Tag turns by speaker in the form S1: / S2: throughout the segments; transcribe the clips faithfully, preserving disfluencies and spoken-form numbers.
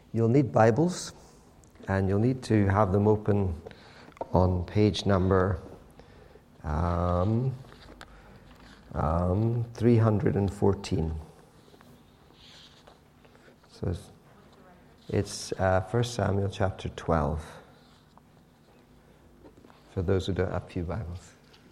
S1: You'll need Bibles, and you'll need to have them open on page number um, um, three hundred fourteen. So it's, it's uh, First Samuel chapter twelve, for those who don't have few Bibles.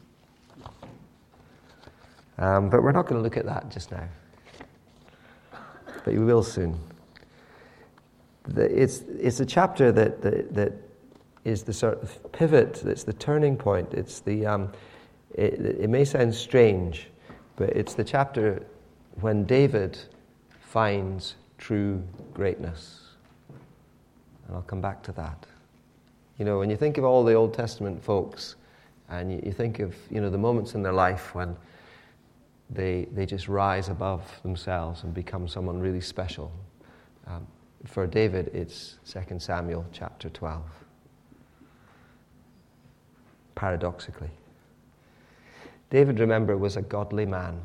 S1: Um, but we're not going to look at that just now. But we will soon. The, it's it's a chapter that, that that is the sort of pivot. It's the turning point. It's the um, it, it may sound strange, but it's the chapter when David finds true greatness. And I'll come back to that. You know, when you think of all the Old Testament folks, and you, you think of you know the moments in their life when they they just rise above themselves and become someone really special. Um, For David, it's Second Samuel chapter twelve. Paradoxically. David, remember, was a godly man.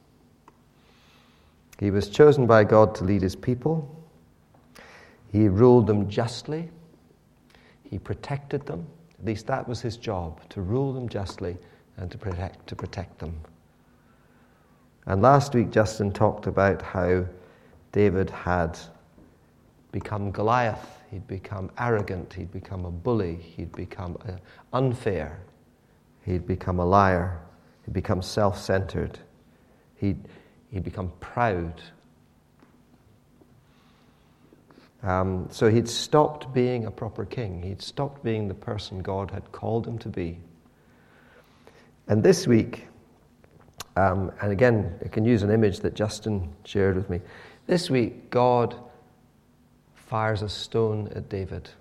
S1: He was chosen by God to lead his people. He ruled them justly. He protected them. At least that was his job, to rule them justly and to protect, to protect them. And last week, Justin talked about how David had become Goliath, he'd become arrogant, he'd become a bully, he'd become uh, unfair, he'd become a liar, he'd become self-centered, he'd, he'd become proud. Um, so he'd stopped being a proper king, he'd stopped being the person God had called him to be. And this week, um, and again, I can use an image that Justin shared with me, this week God fires a stone at David.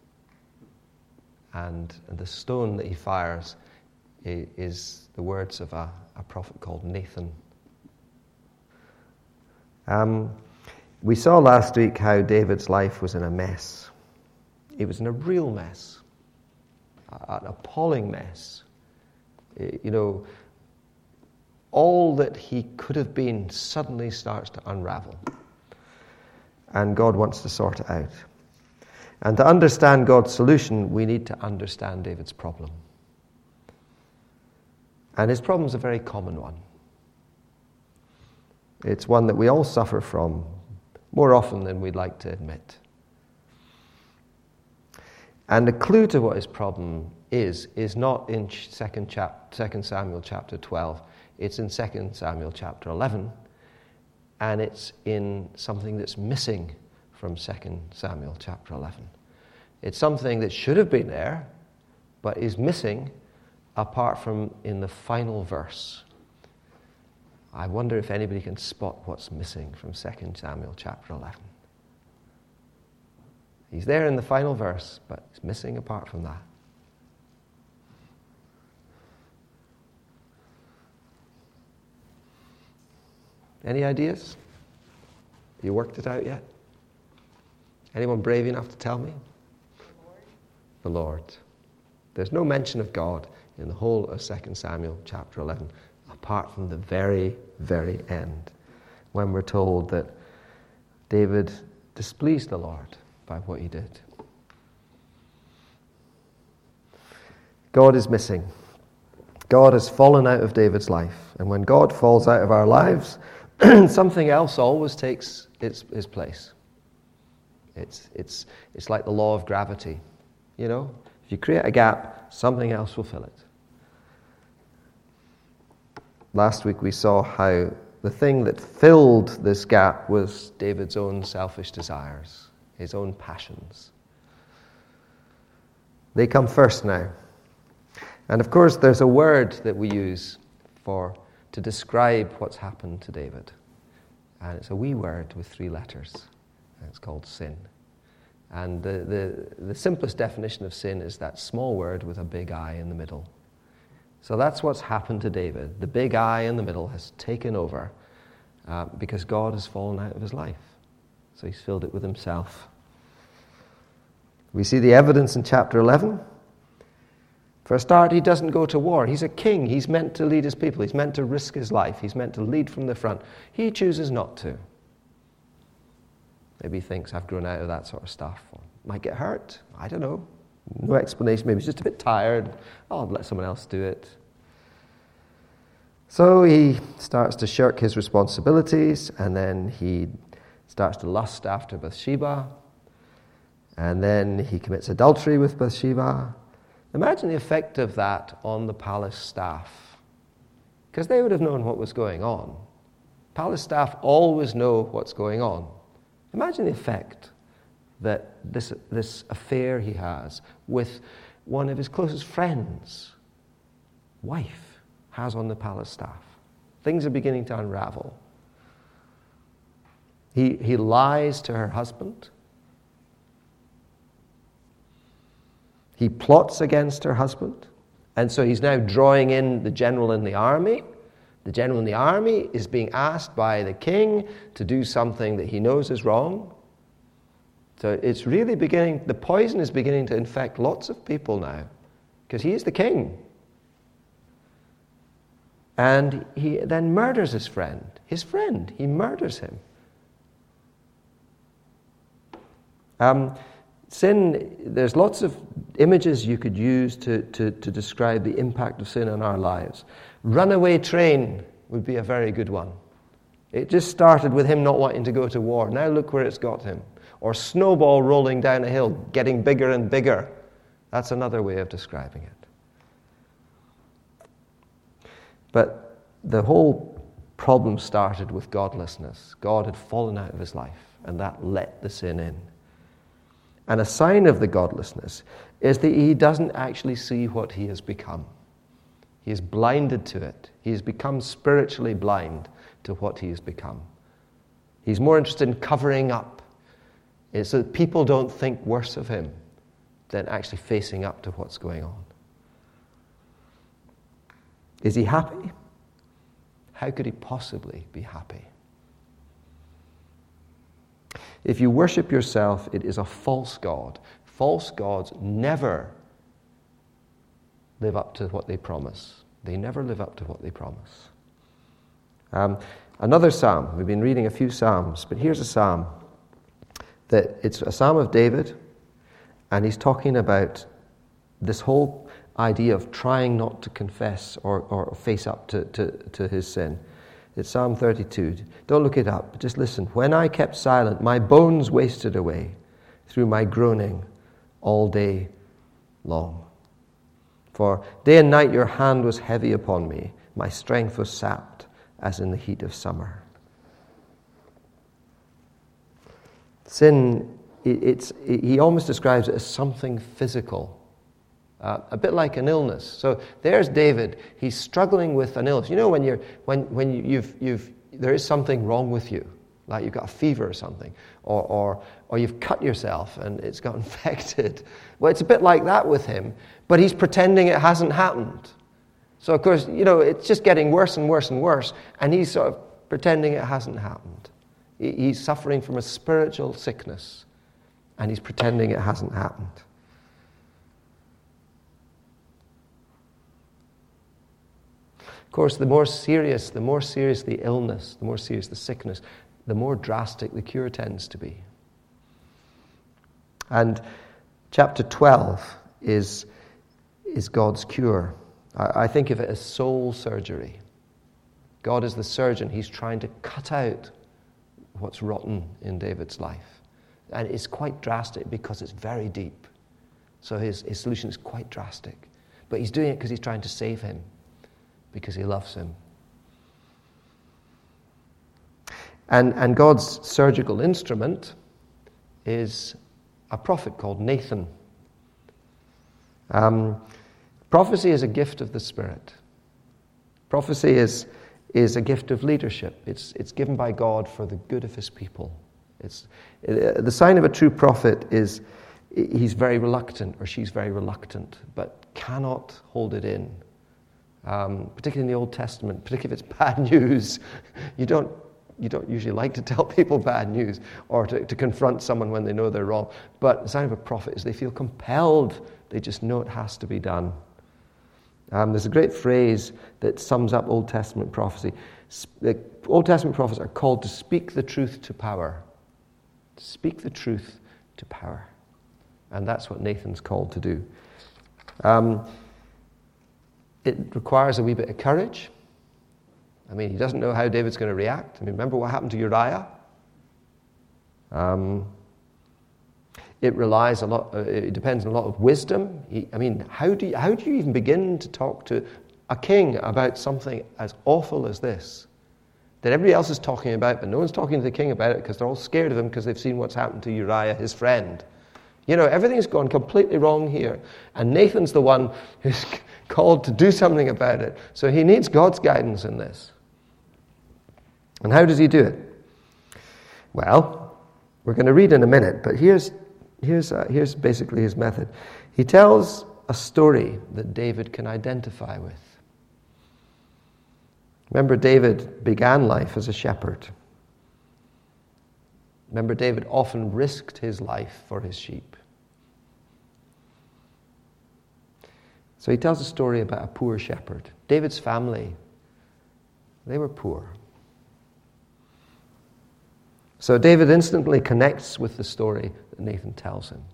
S1: And, and the stone that he fires is, is the words of a, a prophet called Nathan. Um, we saw last week how David's life was in a mess. It was in a real mess. An appalling mess. You know, all that he could have been suddenly starts to unravel. And God wants to sort it out. And to understand God's solution, we need to understand David's problem. And his problem is a very common one. It's one that we all suffer from more often than we'd like to admit. And the clue to what his problem is, is not in second, chap- second Samuel chapter twelve. It's in Second Samuel chapter eleven. And it's in something that's missing from Second Samuel chapter eleven. It's something that should have been there, but is missing apart from in the final verse. I wonder if anybody can spot what's missing from Second Samuel chapter eleven. He's there in the final verse, but it's missing apart from that. Any ideas? Have you worked it out yet? Anyone brave enough to tell me? The Lord. The Lord. There's no mention of God in the whole of Second Samuel chapter eleven, apart from the very, very end, when we're told that David displeased the Lord by what he did. God is missing. God has fallen out of David's life. And when God falls out of our lives, something else always takes its, its place. It's, it's, it's like the law of gravity. You know, if you create a gap, something else will fill it. Last week we saw how the thing that filled this gap was David's own selfish desires, his own passions. They come first now. And of course there's a word that we use for to describe what's happened to David. And it's a wee word with three letters. And it's called sin. And the, the, the simplest definition of sin is that small word with a big I in the middle. So that's what's happened to David. The big I in the middle has taken over uh, because God has fallen out of his life. So he's filled it with himself. We see the evidence in chapter eleven. For a start, he doesn't go to war. He's a king. He's meant to lead his people. He's meant to risk his life. He's meant to lead from the front. He chooses not to. Maybe he thinks, I've grown out of that sort of stuff. Or might get hurt. I don't know. No explanation. Maybe he's just a bit tired. Oh, I'll let someone else do it. So he starts to shirk his responsibilities, and then he starts to lust after Bathsheba, and then he commits adultery with Bathsheba. Imagine the effect of that on the palace staff, because they would have known what was going on. Palace staff always know what's going on. Imagine the effect that this, this affair he has with one of his closest friends, wife, has on the palace staff. Things are beginning to unravel. He, he lies to her husband. He plots against her husband. And so he's now drawing in the general in the army. The general in the army is being asked by the king to do something that he knows is wrong. So it's really beginning, the poison is beginning to infect lots of people now, because he is the king. And he then murders his friend. His friend, he murders him. Um, sin, there's lots of images you could use to, to, to describe the impact of sin on our lives. Runaway train would be a very good one. It just started with him not wanting to go to war. Now look where it's got him. Or snowball rolling down a hill, getting bigger and bigger. That's another way of describing it. But the whole problem started with godlessness. God had fallen out of his life, and that let the sin in. And a sign of the godlessness is that he doesn't actually see what he has become. He is blinded to it. He has become spiritually blind to what he has become. He's more interested in covering up, so that people don't think worse of him than actually facing up to what's going on. Is he happy? How could he possibly be happy? If you worship yourself, it is a false god. False gods never live up to what they promise. They never live up to what they promise. Um, another psalm. We've been reading a few psalms, but here's a psalm that it's a psalm of David, and he's talking about this whole idea of trying not to confess or, or face up to, to, to his sin. It's Psalm thirty-two. Don't look it up, but just listen. When I kept silent, my bones wasted away through my groaning all day long. For day and night your hand was heavy upon me. My strength was sapped as in the heat of summer. Sin, it, it's, it, he almost describes it as something physical, uh, a bit like an illness. So there's David. He's struggling with an illness. You know, when you're when when you, you've you've there is something wrong with you, like you've got a fever or something, or or or you've cut yourself and it's got infected. Well, it's a bit like that with him, but he's pretending it hasn't happened. So of course, you know, it's just getting worse and worse and worse, and he's sort of pretending it hasn't happened. He's suffering from a spiritual sickness, and he's pretending it hasn't happened. Of course, the more serious, the more serious the illness, the more serious the sickness, the more drastic the cure tends to be. And chapter twelve is, is God's cure. I, I think of it as soul surgery. God is the surgeon. He's trying to cut out what's rotten in David's life. And it's quite drastic because it's very deep. So his, his solution is quite drastic. But he's doing it because he's trying to save him, because he loves him. And, and God's surgical instrument is a prophet called Nathan. Um, prophecy is a gift of the Spirit. Prophecy is is a gift of leadership. It's it's given by God for the good of his people. It's uh, the sign of a true prophet is he's very reluctant, or she's very reluctant, but cannot hold it in. Um, particularly in the Old Testament, particularly if it's bad news, you don't you don't usually like to tell people bad news or to, to confront someone when they know they're wrong. But the sign of a prophet is they feel compelled. They just know it has to be done. Um, there's a great phrase that sums up Old Testament prophecy. The Old Testament prophets are called to speak the truth to power. Speak the truth to power. And that's what Nathan's called to do. Um, it requires a wee bit of courage. I mean, he doesn't know how David's going to react. I mean, remember what happened to Uriah? Um, it relies a lot, uh, it depends on a lot of wisdom. He, I mean, how do you, how do you even begin to talk to a king about something as awful as this? That everybody else is talking about, but no one's talking to the king about it because they're all scared of him because they've seen what's happened to Uriah, his friend. You know, everything's gone completely wrong here. And Nathan's the one who's called to do something about it. So he needs God's guidance in this. And how does he do it? Well, we're going to read in a minute, but here's, here's, uh, here's basically his method. He tells a story that David can identify with. Remember, David began life as a shepherd. Remember, David often risked his life for his sheep. So he tells a story about a poor shepherd. David's family, they were poor. So David instantly connects with the story that Nathan tells him.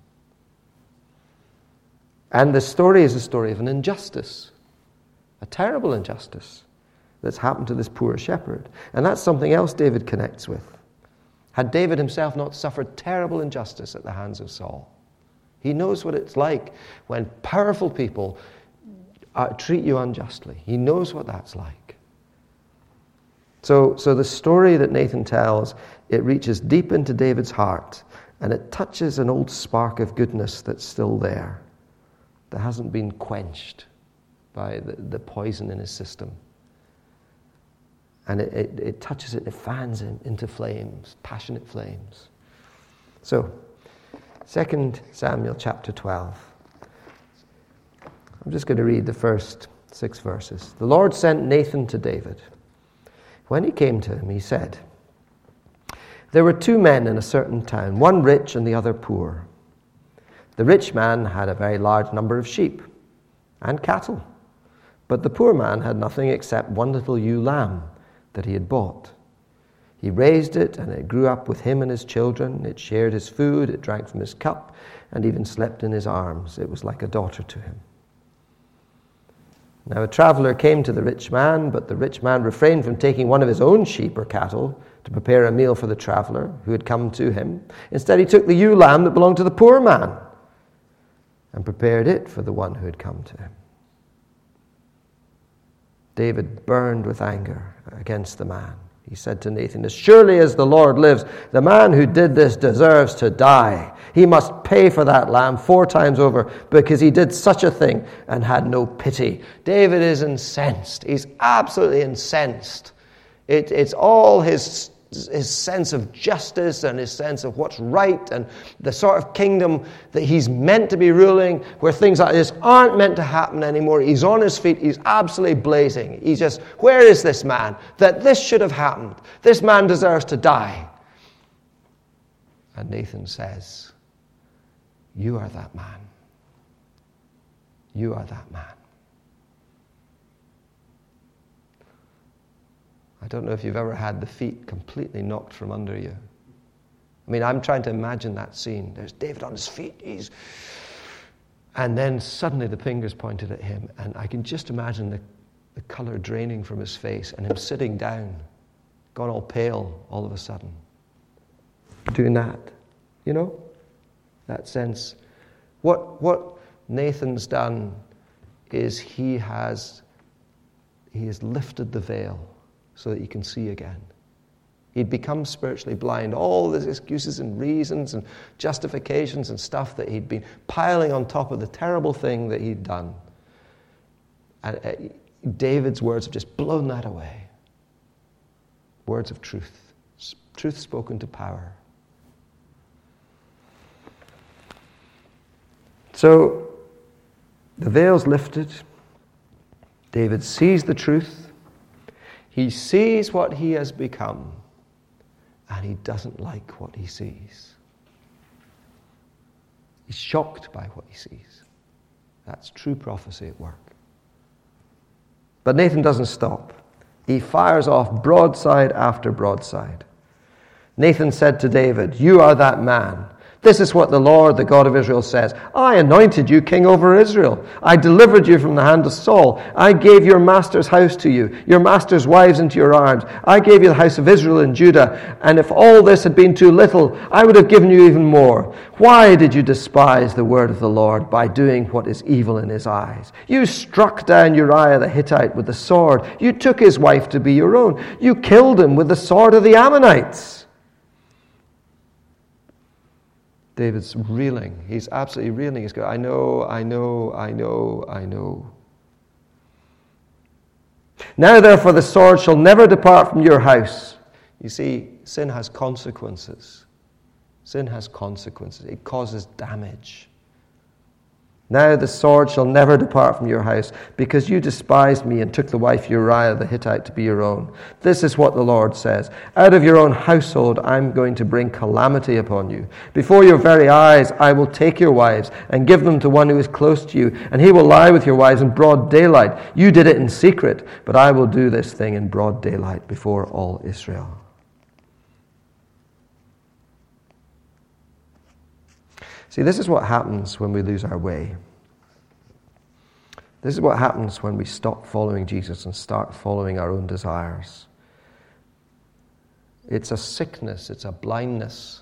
S1: And the story is a story of an injustice, a terrible injustice that's happened to this poor shepherd. And that's something else David connects with. Had David himself not suffered terrible injustice at the hands of Saul? He knows what it's like when powerful people uh, treat you unjustly. He knows what that's like. So, so the story that Nathan tells, it reaches deep into David's heart, and it touches an old spark of goodness that's still there, that hasn't been quenched by the, the poison in his system. And it, it, it touches it, it fans him into flames, passionate flames. So, Second Samuel chapter twelve. I'm just going to read the first six verses. The Lord sent Nathan to David. When he came to him, he said, "There were two men in a certain town, one rich and the other poor. The rich man had a very large number of sheep and cattle, but the poor man had nothing except one little ewe lamb that he had bought. He raised it, and it grew up with him and his children. It shared his food, it drank from his cup, and even slept in his arms. It was like a daughter to him. Now a traveler came to the rich man, but the rich man refrained from taking one of his own sheep or cattle to prepare a meal for the traveler who had come to him. Instead, he took the ewe lamb that belonged to the poor man and prepared it for the one who had come to him." David burned with anger against the man. He said to Nathan, "As surely as the Lord lives, the man who did this deserves to die. He must pay for that lamb four times over because he did such a thing and had no pity." David is incensed. He's absolutely incensed. It, it's all his his sense of justice and his sense of what's right and the sort of kingdom that he's meant to be ruling, where things like this aren't meant to happen anymore. He's on his feet. He's absolutely blazing. He's just, where is this man? That this should have happened. This man deserves to die. And Nathan says, "You are that man. You are that man." I don't know if you've ever had the feet completely knocked from under you. I mean, I'm trying to imagine that scene. There's David on his feet. He's, and then suddenly the finger's pointed at him, and I can just imagine the, the color draining from his face and him sitting down, gone all pale all of a sudden. Doing that, you know? That sense. What, what Nathan's done is he has, he has lifted the veil so that you can see again. He'd become spiritually blind. All these excuses and reasons and justifications and stuff that he'd been piling on top of the terrible thing that he'd done. And uh, David's words have just blown that away. Words of truth. Truth spoken to power. So, the veil's lifted. David sees the truth. He sees what he has become, and he doesn't like what he sees. He's shocked by what he sees. That's true prophecy at work. But Nathan doesn't stop. He fires off broadside after broadside. Nathan said to David, "You are that man. This is what the Lord, the God of Israel, says. I anointed you king over Israel. I delivered you from the hand of Saul. I gave your master's house to you, your master's wives into your arms. I gave you the house of Israel and Judah. And if all this had been too little, I would have given you even more. Why did you despise the word of the Lord by doing what is evil in his eyes? You struck down Uriah the Hittite with the sword. You took his wife to be your own. You killed him with the sword of the Ammonites." David's reeling. He's absolutely reeling. He's going, I know, I know, I know, I know. "Now therefore the sword shall never depart from your house." You see, sin has consequences. Sin has consequences. It causes damage. "Now the sword shall never depart from your house, because you despised me and took the wife Uriah the Hittite to be your own. This is what the Lord says. Out of your own household I'm going to bring calamity upon you. Before your very eyes I will take your wives and give them to one who is close to you, and he will lie with your wives in broad daylight. You did it in secret, but I will do this thing in broad daylight before all Israel." See, this is what happens when we lose our way. This is what happens when we stop following Jesus and start following our own desires. It's a sickness, it's a blindness.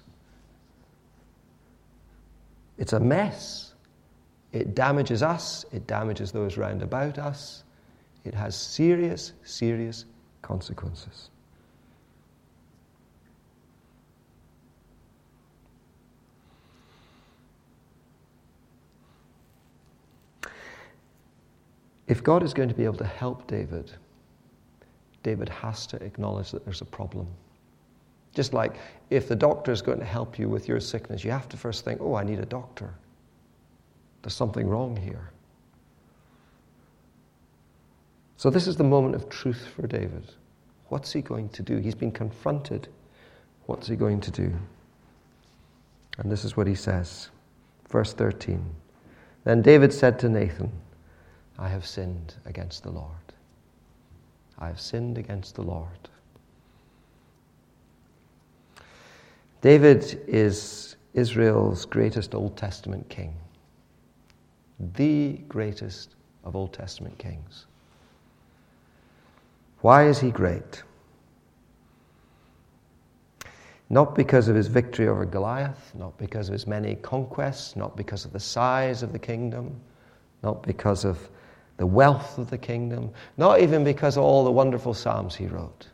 S1: It's a mess. It damages us, it damages those round about us. It has serious, serious consequences. If God is going to be able to help David, David has to acknowledge that there's a problem. Just like if the doctor is going to help you with your sickness, you have to first think, oh, I need a doctor. There's something wrong here. So this is the moment of truth for David. What's he going to do? He's been confronted. What's he going to do? And this is what he says. Verse thirteen. "Then David said to Nathan, I have sinned against the Lord. I have sinned against the Lord." David is Israel's greatest Old Testament king. The greatest of Old Testament kings. Why is he great? Not because of his victory over Goliath, not because of his many conquests, not because of the size of the kingdom, not because of the wealth of the kingdom, not even because of all the wonderful psalms he wrote.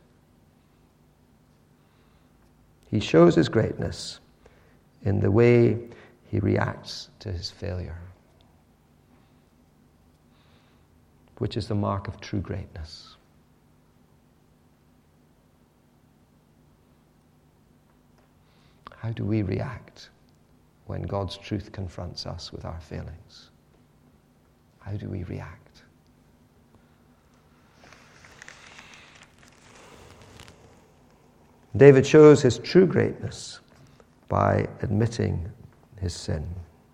S1: He shows his greatness in the way he reacts to his failure, which is the mark of true greatness. How do we react when God's truth confronts us with our failings? How do we react? David shows his true greatness by admitting his sin.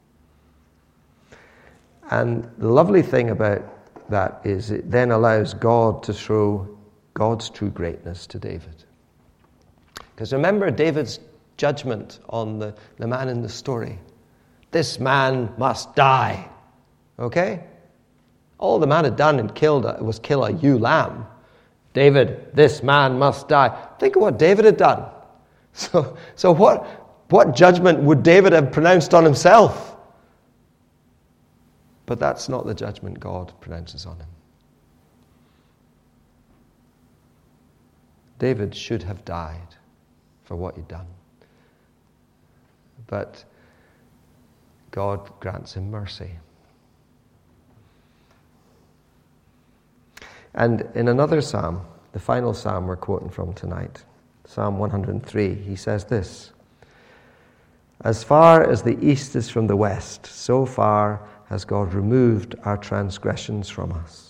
S1: And the lovely thing about that is it then allows God to show God's true greatness to David. Because remember David's judgment on the, the man in the story. This man must die. Okay? All the man had done and killed was kill a ewe lamb. David, this man must die. Think of what David had done. So, so what, what judgment would David have pronounced on himself? But that's not the judgment God pronounces on him. David should have died for what he'd done. But God grants him mercy. And in another psalm, the final psalm we're quoting from tonight, Psalm one hundred three, he says this: "As far as the east is from the west, so far has God removed our transgressions from us."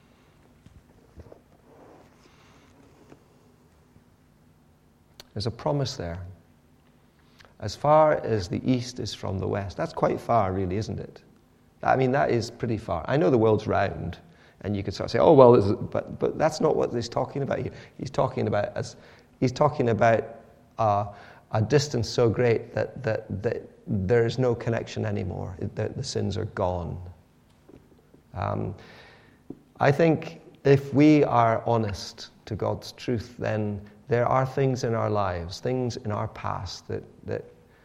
S1: There's a promise there. As far as the east is from the west. That's quite far, really, isn't it? I mean, that is pretty far. I know the world's round, and you could sort of say, "Oh well," but but that's not what he's talking about here. He's talking about as he's talking about a, a distance so great that, that, that there is no connection anymore. The, the sins are gone. Um, I think if we are honest to God's truth, then there are things in our lives, things in our past that that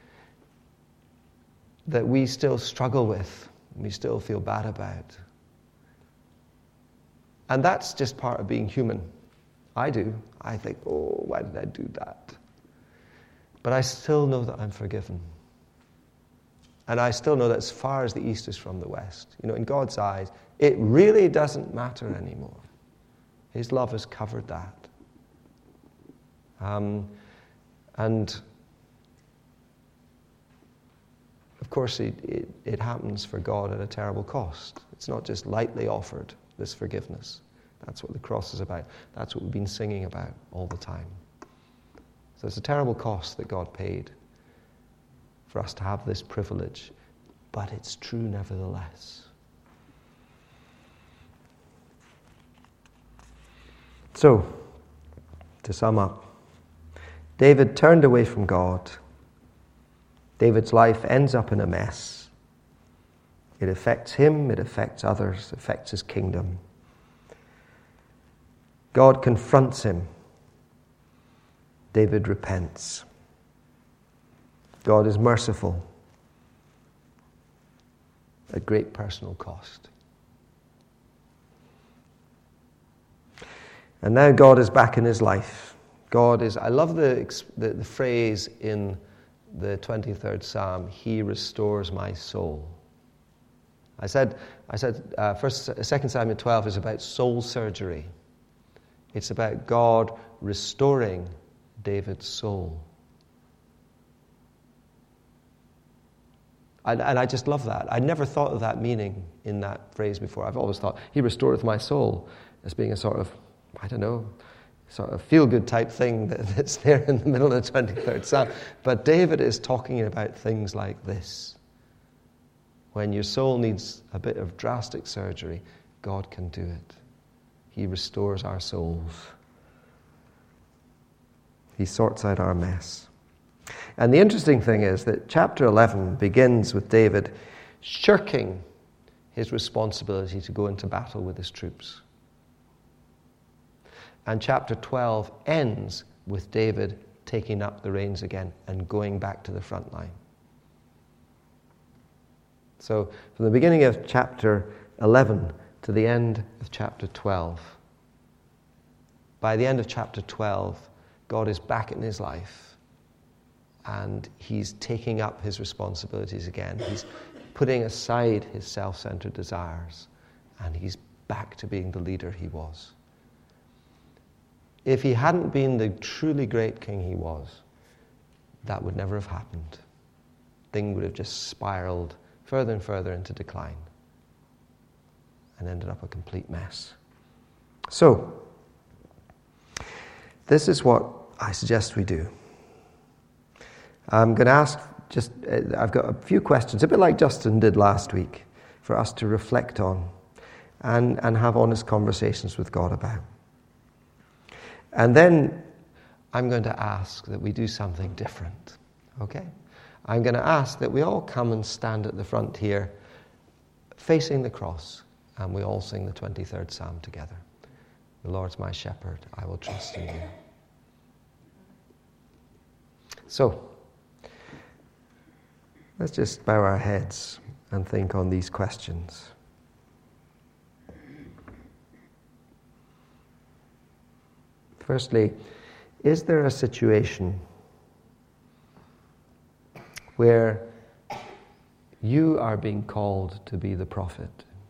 S1: that we still struggle with, we still feel bad about. And that's just part of being human. I do. I think, oh, why did I do that? But I still know that I'm forgiven. And I still know that as far as the east is from the west, you know, in God's eyes, it really doesn't matter anymore. His love has covered that. Um, and of course, it, it, it happens for God at a terrible cost. It's not just lightly offered, this forgiveness. That's what the cross is about. That's what we've been singing about all the time. So it's a terrible cost that God paid for us to have this privilege, but it's true nevertheless. So, to sum up, David turned away from God. David's life ends up in a mess. It affects him, it affects others, it affects his kingdom. God confronts him. David repents. God is merciful at great personal cost. And now God is back in his life. God is, I love the, the, the phrase in the twenty-third Psalm, He restores my soul. I said, I said, uh, first, Second Samuel twelve is about soul surgery. It's about God restoring David's soul. And, and I just love that. I never thought of that meaning in that phrase before. I've always thought, He restoreth my soul, as being a sort of, I don't know, sort of feel-good type thing that, that's there in the middle of the twenty-third Psalm. But David is talking about things like this. When your soul needs a bit of drastic surgery, God can do it. He restores our souls. He sorts out our mess. And the interesting thing is that chapter eleven begins with David shirking his responsibility to go into battle with his troops. And chapter twelve ends with David taking up the reins again and going back to the front line. So from the beginning of chapter eleven to the end of chapter twelve, by the end of chapter twelve, God is back in his life and he's taking up his responsibilities again. He's putting aside his self-centered desires and he's back to being the leader he was. If he hadn't been the truly great king he was, that would never have happened. Things would have just spiraled further and further into decline and ended up a complete mess. So, this is what I suggest we do. I'm going to ask just, uh, I've got a few questions, a bit like Justin did last week, for us to reflect on and, and have honest conversations with God about. And then I'm going to ask that we do something different, okay? I'm going to ask that we all come and stand at the front here, facing the cross, and we all sing the twenty-third Psalm together. The Lord's my shepherd, I will trust in you. So, let's just bow our heads and think on these questions. Firstly, is there a situation where you are being called to be the prophet,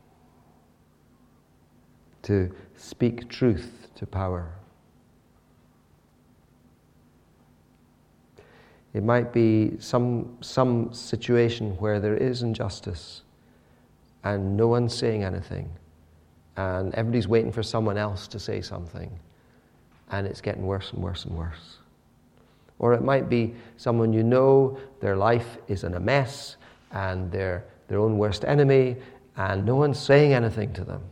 S1: to speak truth to power? It might be some some situation where there is injustice and no one's saying anything and everybody's waiting for someone else to say something and it's getting worse and worse and worse. Or it might be someone you know, their life is in a mess and they're their own worst enemy and no one's saying anything to them.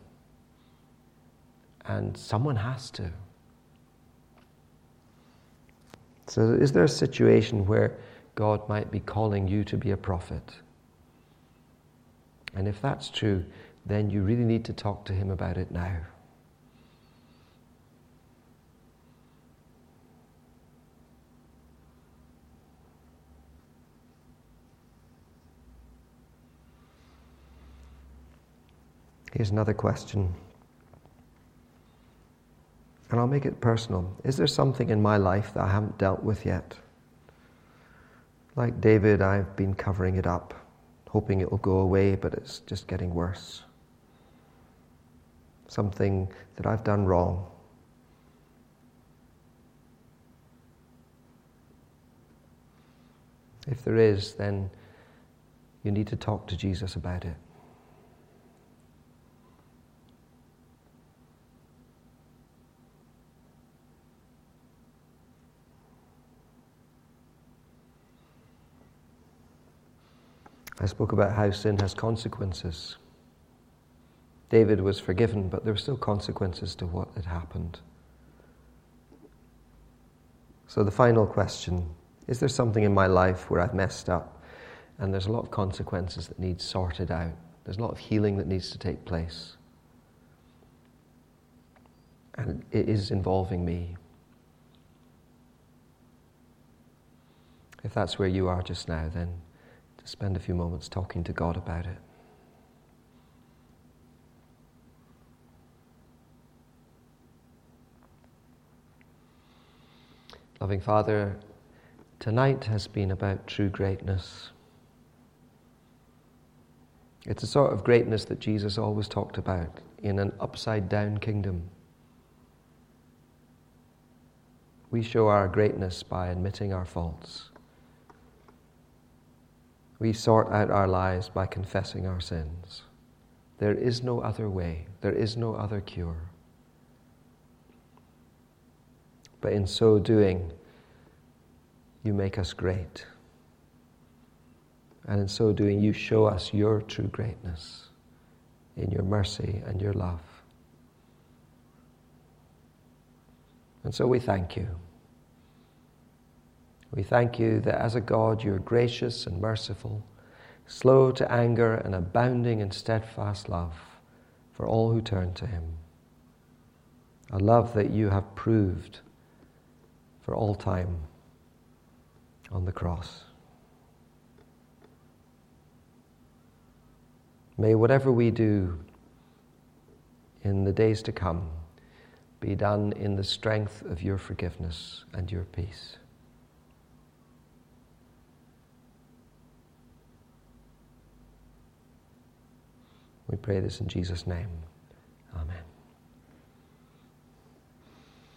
S1: And someone has to. So is there a situation where God might be calling you to be a prophet? And if that's true, then you really need to talk to him about it now. Here's another question. And I'll make it personal. Is there something in my life that I haven't dealt with yet? Like David, I've been covering it up, hoping it will go away, but it's just getting worse. Something that I've done wrong. If there is, then you need to talk to Jesus about it. I spoke about how sin has consequences. David was forgiven, but there were still consequences to what had happened. So the final question, is there something in my life where I've messed up and there's a lot of consequences that need sorted out? There's a lot of healing that needs to take place. And it is involving me. If that's where you are just now, then to spend a few moments talking to God about it. Loving Father, tonight has been about true greatness. It's a sort of greatness that Jesus always talked about in an upside-down kingdom. We show our greatness by admitting our faults. We sort out our lives by confessing our sins. There is no other way. There is no other cure. But in so doing, you make us great. And in so doing, you show us your true greatness in your mercy and your love. And so we thank you. We thank you that as a God you're gracious and merciful, slow to anger and abounding in steadfast love for all who turn to him. A love that you have proved for all time on the cross. May whatever we do in the days to come be done in the strength of your forgiveness and your peace. We pray this in Jesus' name.